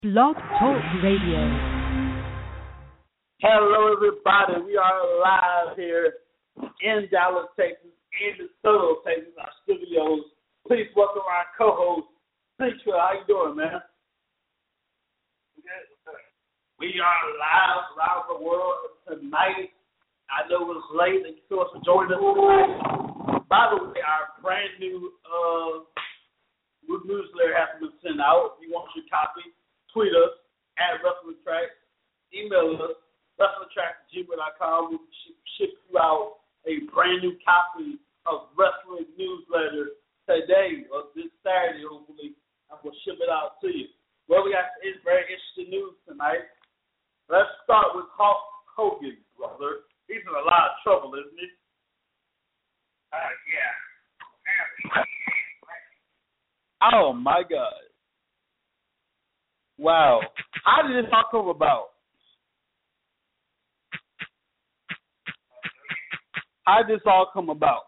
Blog Talk Radio. Hello, everybody. We are live here in Dallas, Texas, in DeSoto, Texas, our studios. Please welcome our co-host, Central. How you doing, man? We are live around the world tonight. I know it was late. Thank you so much for joining us tonight. By the way, our brand new newsletter has been sent out. If you want your copy, tweet us at WrestlingTrack. Email us, WrestlingTrack@gmail.com. We'll ship you out a brand new copy of Wrestling Newsletter today, or this Saturday, hopefully. I will ship it out to you. Well, we got very interesting news tonight. Let's start with Hulk Hogan, brother. He's in a lot of trouble, isn't he? Yeah. Oh, my God. Wow. How did this all come about? How did this all come about?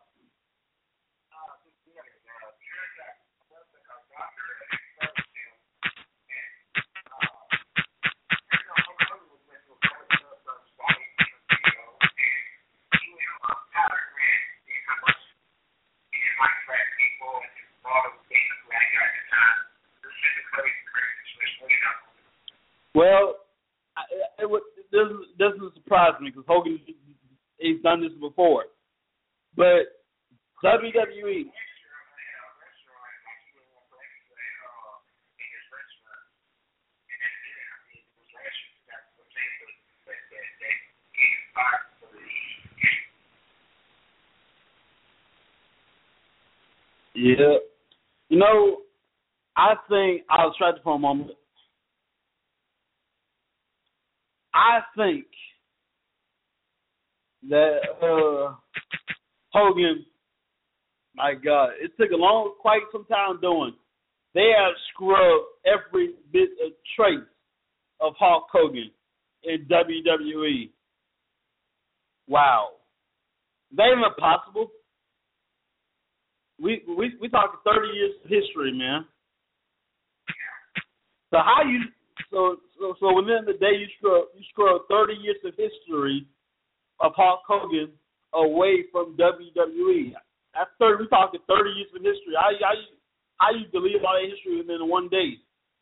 Well, this doesn't surprise me because Hogan, he's done this before. But WWE. Yeah. You know, I think I'll distract you for a moment. I think that Hogan, my God, it took quite some time doing. They have scrubbed every bit of trace of Hulk Hogan in WWE. Wow, that ain't impossible. We talking 30 years of history, man. So how you so within the day you scrub 30 years of history of Hulk Hogan away from WWE. That's 30. We talking 30 years of history. How you delete all that history within one day?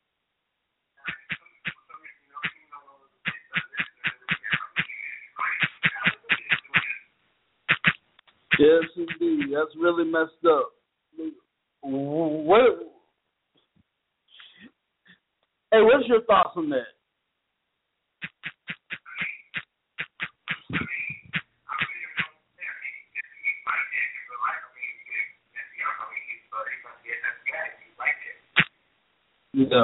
Yes, indeed. That's really messed up. Hey, what's your thoughts on that? Yeah.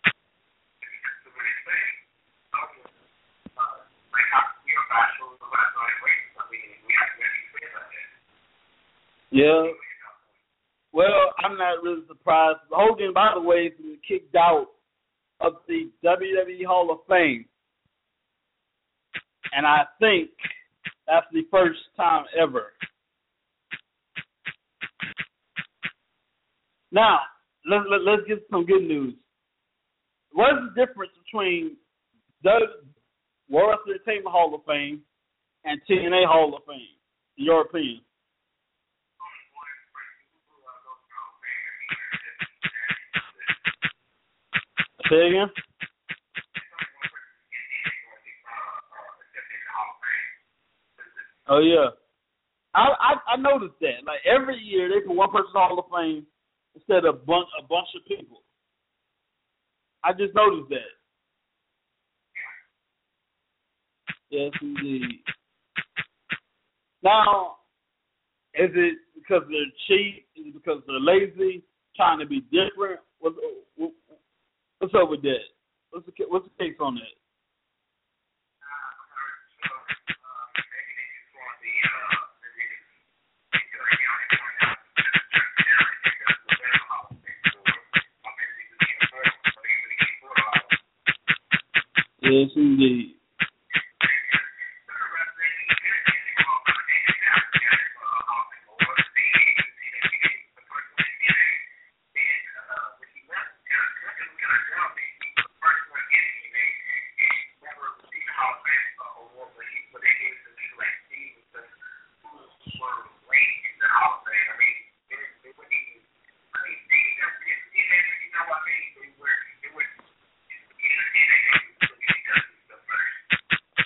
Yeah. Well, I'm not really surprised. Hogan, by the way, has been kicked out of the WWE Hall of Fame. And I think that's the first time ever. Now, let's get some good news. What is the difference between the World Entertainment Hall of Fame and TNA Hall of Fame, in your opinion? Say again? Oh, yeah. I noticed that. Like, every year they put one person in the Hall of Fame instead of a bunch of people. I just noticed that. Yes, indeed. Now, is it because they're cheap? Is it because they're lazy, trying to be different? What's up with that? What's the case on that? Yes, indeed.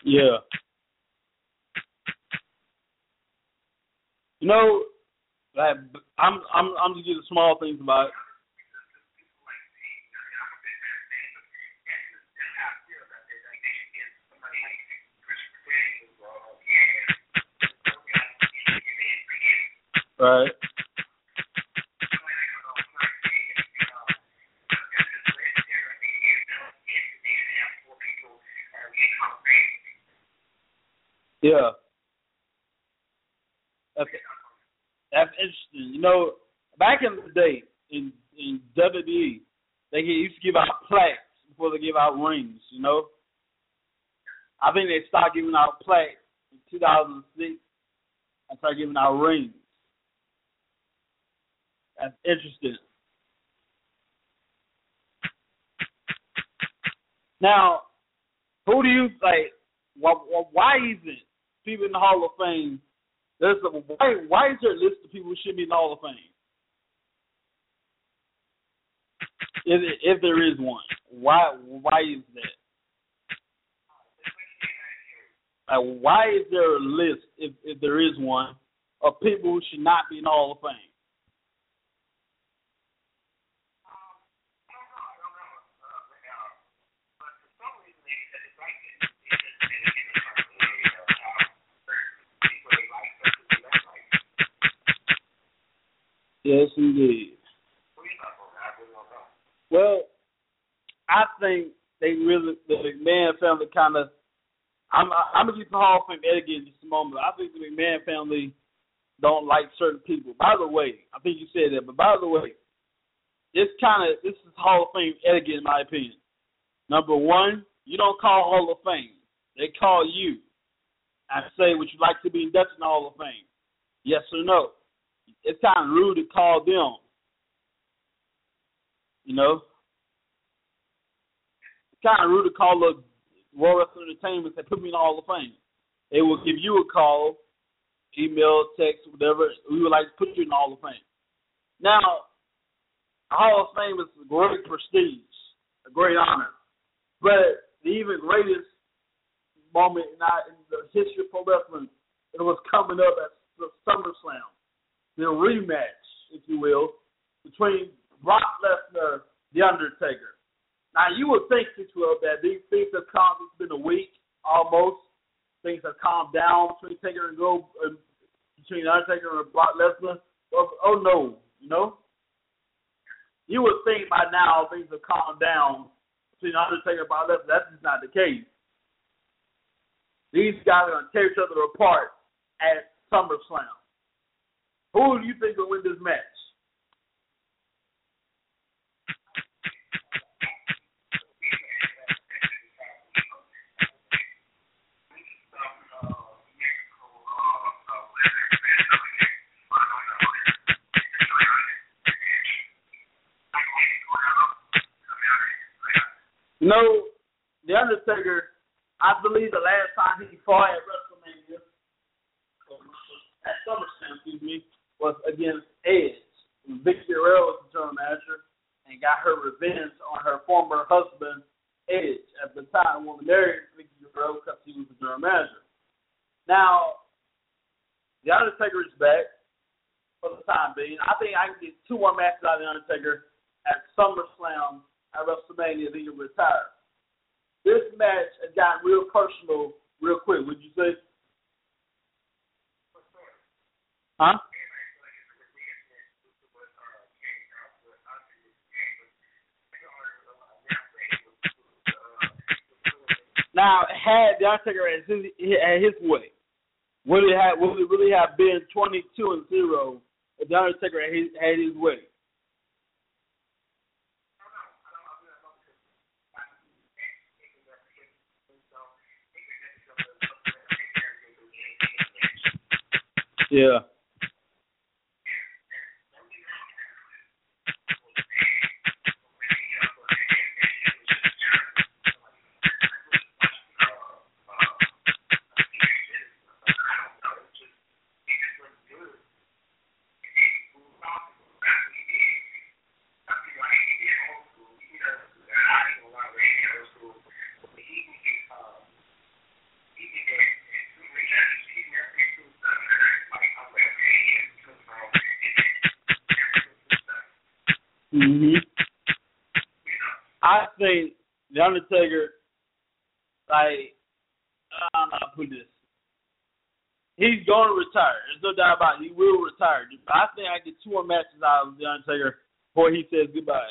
Yeah. You know, like I'm just getting small things about it. Right. Yeah. That's interesting. You know, back in the day in WWE, they used to give out plaques before they give out rings. You know, I think they stopped giving out plaques in 2006 and started giving out rings. That's interesting. Now, who do you like? Why isn't people in the Hall of Fame? Why is there a list of people who should be in the Hall of Fame? If there is one, why is that? Why is there a list if there is one of people who should not be in the Hall of Fame? Yes, indeed. Well, I think the McMahon family kind of. I'm gonna get the Hall of Fame Ed again in just a moment. I think the McMahon family don't like certain people. By the way, I think you said that, but by the way, this is Hall of Fame etiquette in my opinion. Number one, you don't call Hall of Fame. They call you and say, would you like to be inducted in the Hall of Fame? Yes or no? It's kind of rude to call them. You know? It's kind of rude to call the World Wrestling Entertainment and say, put me in the Hall of Fame. They will give you a call, email, text, whatever. We would like to put you in the Hall of Fame. Now, the Hall of Fame is a great prestige, a great honor. But the even greatest moment in the history of pro wrestling, it was coming up at the SummerSlam, the rematch, if you will, between Brock Lesnar, The Undertaker. Now, you would think, that these things have calmed. It's been a week almost. Things have calmed down between Taker and between The Undertaker and Brock Lesnar. Oh no, you know? You would think by now things have calmed down between The Undertaker and Brock Lesnar. That's just not the case. These guys are going to tear each other apart at SummerSlam. Who do you think will win this match? You know, The Undertaker, I believe the last time he fought at WrestleMania, at SummerSlam, was against Edge. Vickie Guerrero was the general manager and got her revenge on her former husband, Edge. At the time, when he married Vickie Guerrero because he was the general manager. Now, The Undertaker is back for the time being. I think I can get 2 more matches out of The Undertaker at SummerSlam at WrestleMania, then he'll retire. This match has gotten real personal real quick, would you say? Huh? Now, had The Undertaker at his way, would it really have been 22-0 if The Undertaker had his way? Yeah. I think The Undertaker, like, I don't know how to put this. He's going to retire. There's no doubt about it. He will retire. But I think I get 2 more matches out of The Undertaker before he says goodbye.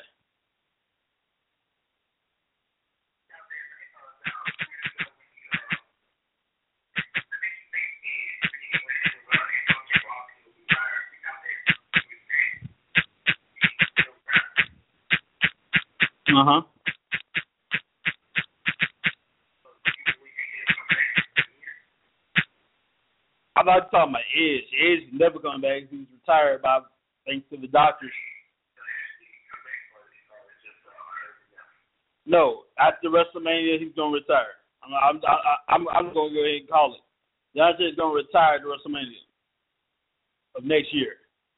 Uh-huh. I thought you were talking about Edge. Edge is never coming back. He was retired by thanks to the doctors. No, after WrestleMania, he's gonna retire. I'm gonna go ahead and call it. The Undertaker's gonna retire at WrestleMania of next year.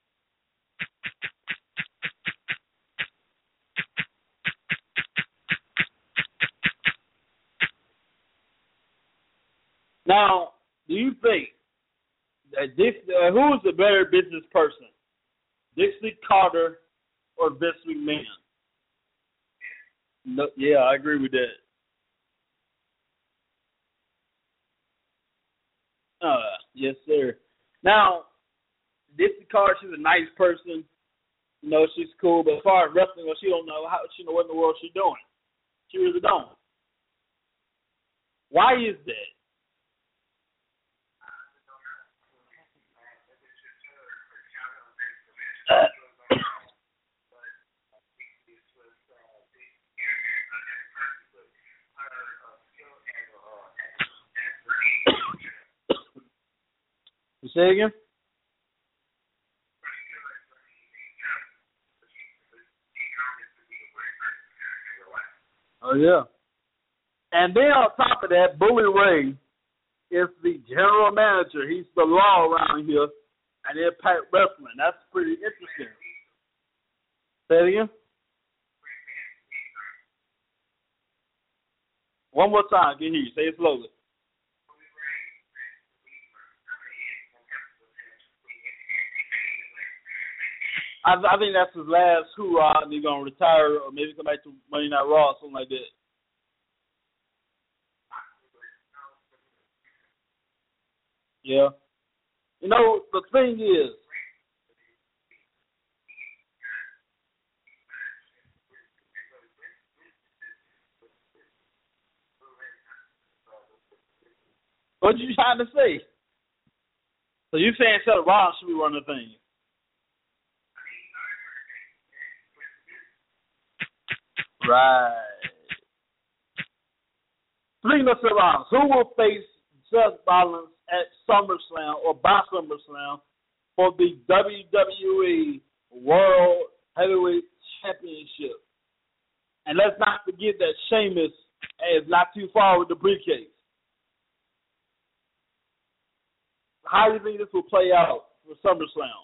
Now, do you think that who is the better business person, Dixie Carter or Vince McMahon? No, yeah, I agree with that. Yes, sir. Now, Dixie Carter, she's a nice person. You know, she's cool, but as far as wrestling, well, she don't know what in the world she's doing. She really don't. Why is that? You say again? Oh, yeah. And then on top of that, Bully Ray is the general manager. He's the law around here at Impact Wrestling. That's pretty interesting. Say it again? One more time. Can you hear you? Say it slowly. I think that's his last hoorah, and he's going to retire or maybe come back to Monday Night Raw or something like that. Yeah. You know, the thing is, what you trying to say? So you saying Seth Rollins should be running the thing? Right. Speaking of Seth Rollins, who will face Seth Rollins at SummerSlam or by SummerSlam for the WWE World Heavyweight Championship? And let's not forget that Sheamus is not too far with the briefcase. How do you think this will play out for SummerSlam?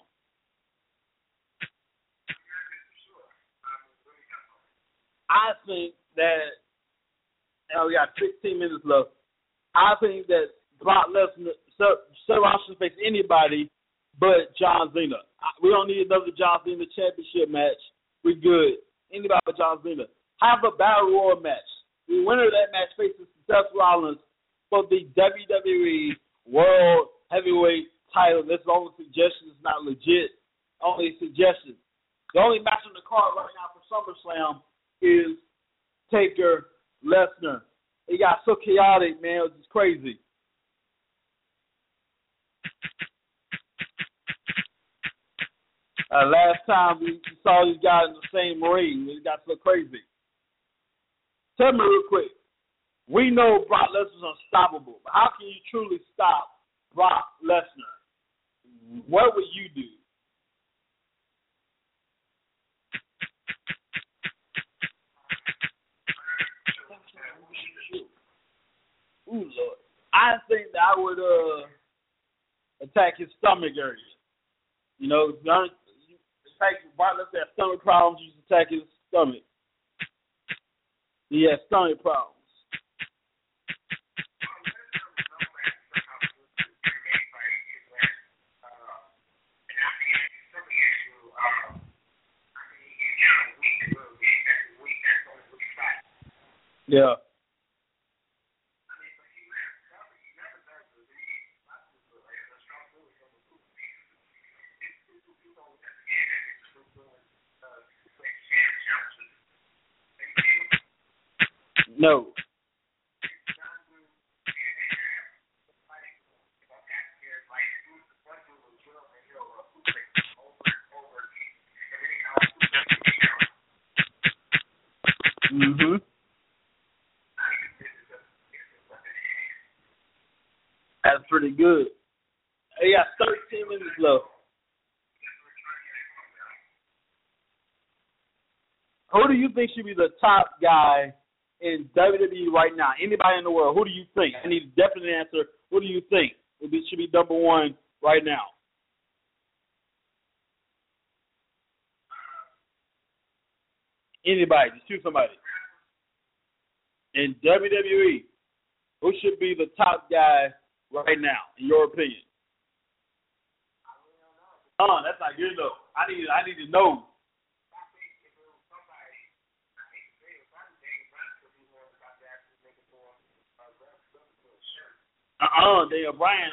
I think that, we got 16 minutes left. I think that Brock Lesnar, Seth Rollins should face anybody but John Cena. We don't need another John Cena championship match. We good. Anybody but John Cena. Have a battle royal match. The winner of that match faces Seth Rollins for the WWE World Heavyweight title. This is only suggestion. It's not legit. Only suggestion. The only match on the card right now for SummerSlam is Taker Lesnar. It got so chaotic, man. It was just crazy. Last time we saw these guys in the same ring, it got so crazy. Tell me real quick. We know Brock Lesnar's unstoppable, but how can you truly stop Brock Lesnar? What would you do? Ooh, Lord. I think that I would attack his stomach area. You know, attack Brock Lesnar has stomach problems, you just attack his stomach. He has stomach problems. Yeah. No. Mhm. That's pretty good. Hey, got 13 minutes left. Who do you think should be the top guy in WWE right now? Anybody in the world? Who do you think? I need a definite answer. Who do you think should be number one right now? Anybody? Just choose somebody. In WWE, who should be the top guy right now, in your opinion? That's not good though. I need to know. Daniel Bryan.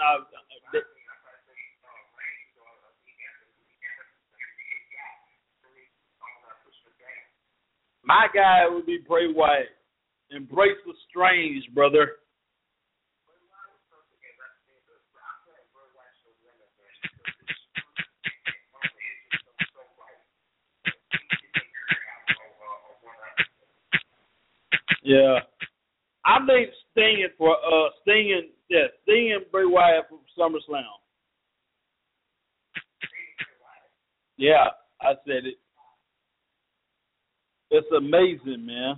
My guy would be Bray Wyatt. Embrace the strange, brother. Yeah. I think Sting and Bray Wyatt from SummerSlam. Yeah, I said it. It's amazing, man.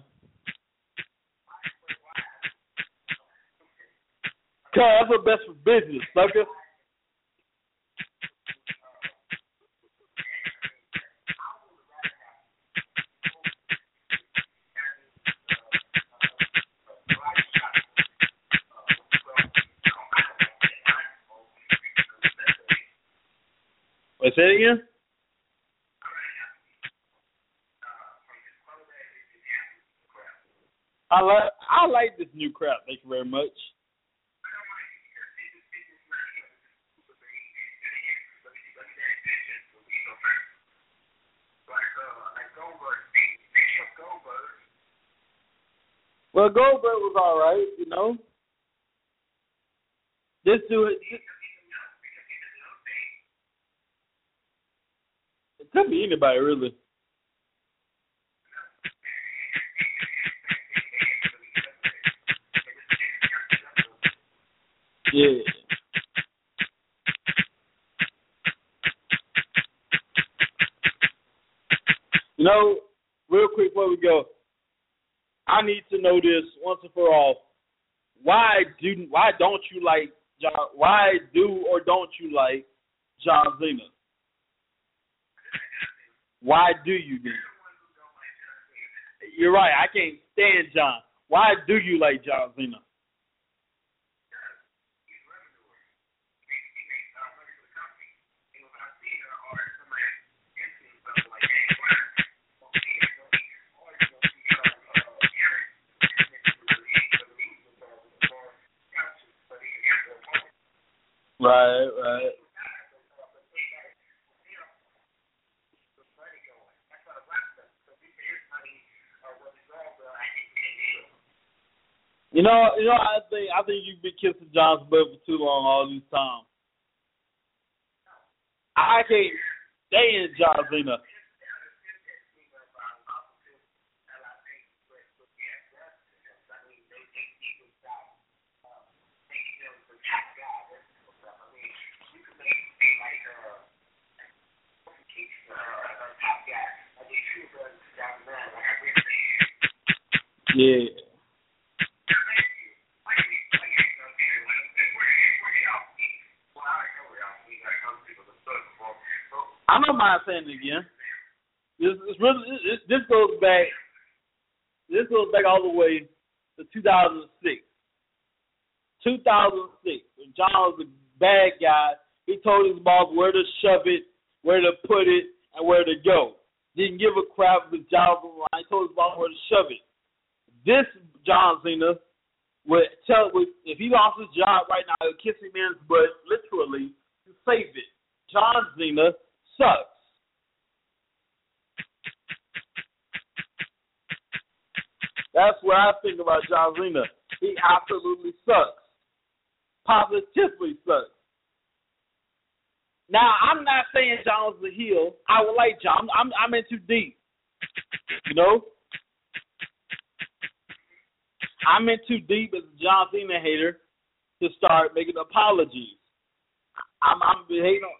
Cause that's what's best for business, sucker. Wait, say it again? I like this new crap. Thank you very much. Well, Goldberg was all right, you know. This dude, it could be anybody, really. Yeah. You know, real quick before we go, I need to know this once and for all. Why don't you like John? Why do or don't you like John Cena? Why do you then? You're right. I can't stand John. Why do you like John Cena? Right. You know, I think you've been kissing John's butt for too long all these times. I can't stand John Cena. Yeah. I don't mind saying it again. This goes back. This goes back all the way to 2006. 2006, when John was a bad guy, he told his boss where to shove it, where to put it, and where to go. Didn't give a crap if John was lying. He told his boss where to shove it. This John Cena would if he lost his job right now, he would kiss his man's butt literally to save it. John Cena sucks. That's what I think about John Cena. He absolutely sucks. Positively sucks. Now, I'm not saying John's the heel. I would like John. I'm in too deep. You know? I'm in too deep as a John Cena hater to start making apologies. I'm hating on.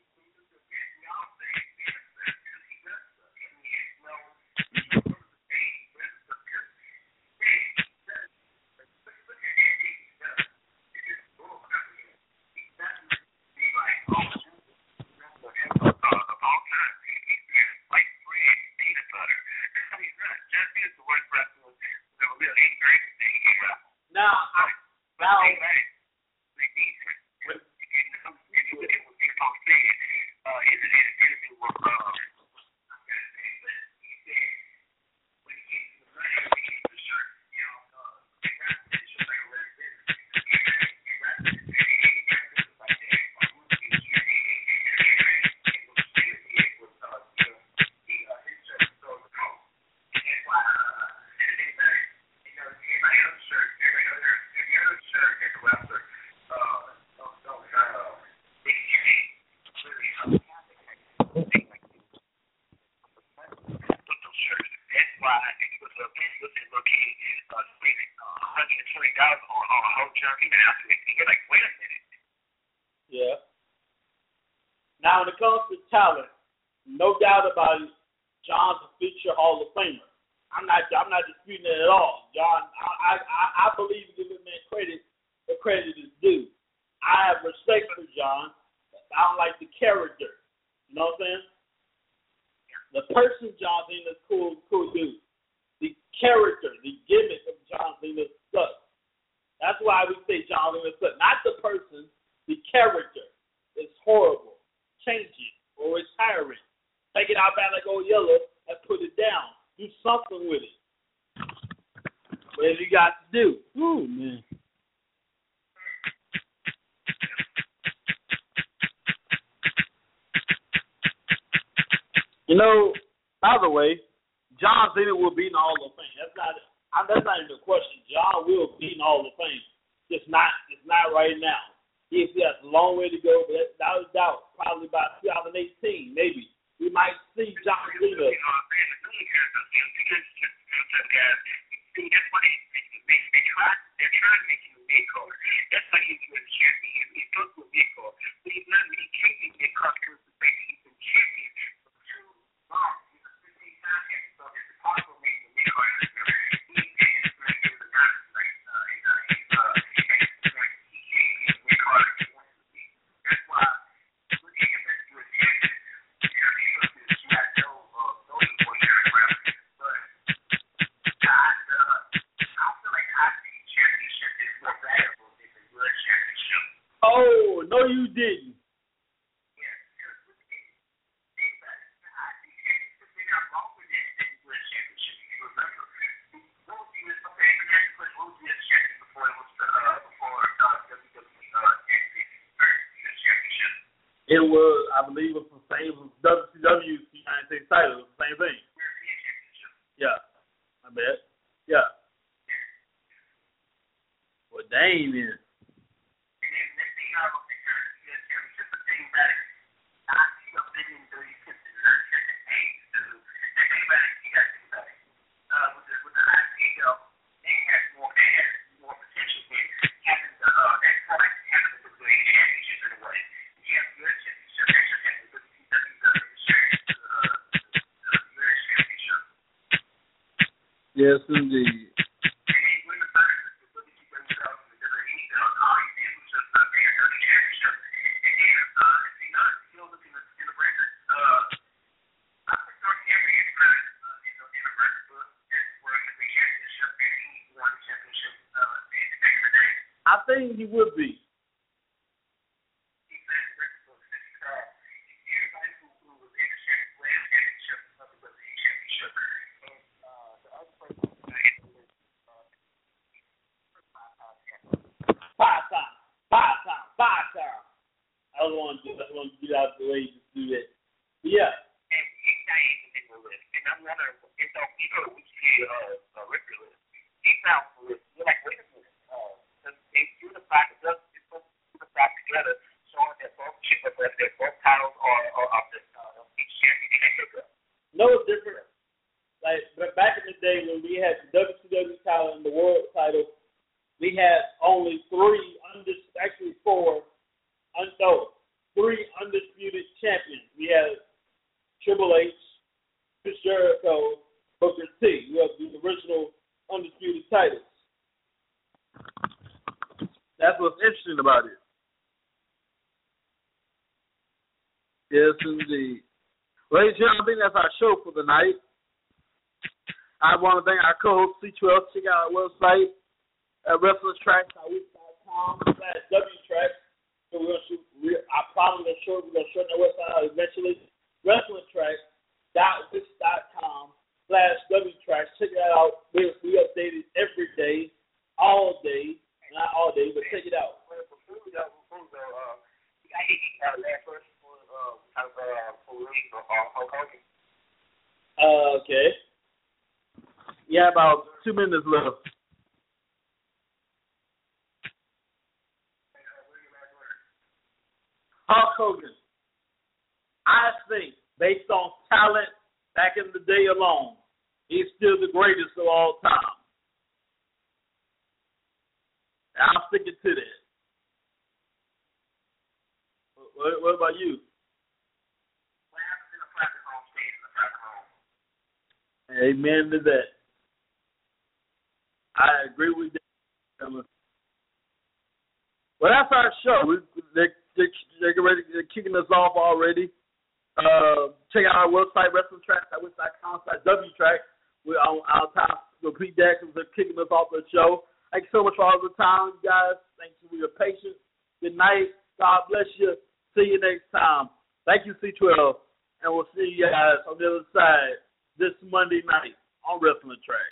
Yeah. Now, when it comes to talent, no doubt about it, John's a future Hall of Famer. I'm not disputing that at all. John, I believe in giving man credit where credit is due. I have respect for John. I don't like the character. You know what I'm saying? The person John Cena is cool dude. The character, the gimmick of John Cena sucks. That's why we say John Cena sucks. Not the person, the character is horrible. Change it or retire it. Take it out back like old yellow and put it down. Do something with it. Whatever you got to do. Ooh, man. You know, by the way, John Cena will be in the Hall of Fame. That's not even a question. John will be in the Hall of Fame. It's not right now. He has a long way to go, but without a doubt, probably by 2018, maybe we might see John Cena. Oh, no, you didn't. It was, I believe, it was the same WCW United States title. It was the same thing. Yeah, I bet. Yeah. Well, dang, then. Yes, indeed. I think he would be. want to do. I just want to get out of the way to do that. But yeah. And I'm wondering, if you go to Wikipedia record list, he found the list. You're like, wait a minute. They unified together, showing that both titles are of the each champion. No, it's different. Like back in the day when we had the WCW title and the world title, we had only three undisputed champions. We had Triple H, Chris Jericho, Booker T. We have the original undisputed titles. That's what's interesting about it. Yes, indeed. Ladies and gentlemen, I think that's our show for the night. I want to thank our co-host C12. Check out our website at WrestlingTracks.wixsite.com/WTracks. So I promise we're going to shorten that website out eventually. WrestlingTracks.com/WTracks. Check that out. We update it every day, all day. Not all day, but check it out. Okay. You have about 2 minutes left. Hulk Hogan. I think, based on talent back in the day alone, he's still the greatest of all time. I'm sticking to that. What about you? Amen to that. I agree with that. Well, that's our show. They're kicking us off already. Check out our website, WrestlingTracks.com/WTracks. We're on our top. Repeat that because they're kicking us off the show. Thank you so much for all the time, guys. Thanks for your patience. Good night. God bless you. See you next time. Thank you, C12. And we'll see you guys on the other side this Monday night on Wrestling Tracks.